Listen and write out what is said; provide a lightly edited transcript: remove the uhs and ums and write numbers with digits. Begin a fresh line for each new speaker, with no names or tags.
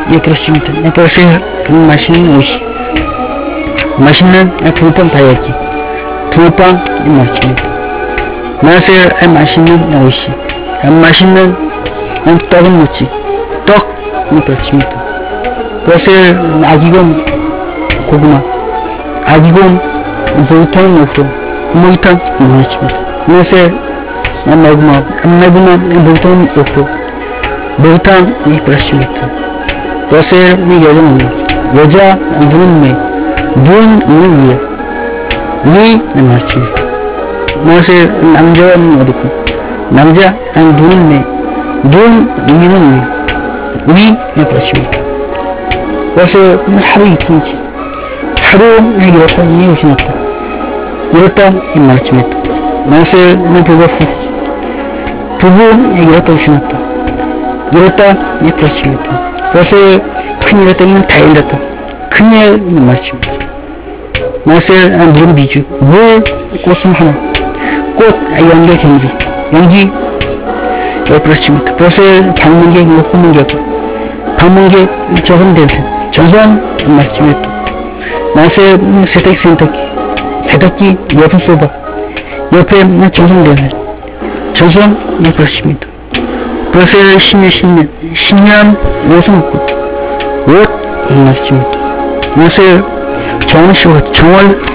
예, 그렇습니다. 보세요. 맛있는 옷이. 맛있는 붕어빵 다이어트. 붕어빵 맛있습니다. 보세요. 맛있는 옷이. 맛있는 떡은 뭐지? 떡 그렇습니다. 보세요. 아기곰 고구마. 아기곰 모기탕 넣고 모기탕 맛있습니다. 보세요. 매구마 모기탕 넣고 모기탕 그렇습니다. 보세요. 여자 눈은 위 맞습니다. 보세요. 남자는 어디고 남자 눈은 위는 위 그렇습니다. 보세요. 하루 이틀이지. 하루 이렇다 오시났다. 이렇다 맞습니다. 보세요. 부부 이렇다 오시났다. 이렇다 그렇습니다. 보세요. 큰일 났다면 다 일났다. 큰일 맞습니다. 보세요. 물 비주. 물 꽃은 하나. 꽃 연결 연기 그렇습니다. 보세요. 방문객 호문객. 방문객 적은 대세. 전선 맞습니다. 보세요. 세탁기 옆에 쏘봐. 옆에 전선 대세. 전선 그렇습니다. 보세요. 신년 옷은 옷 맞습니다. 보세요. 정월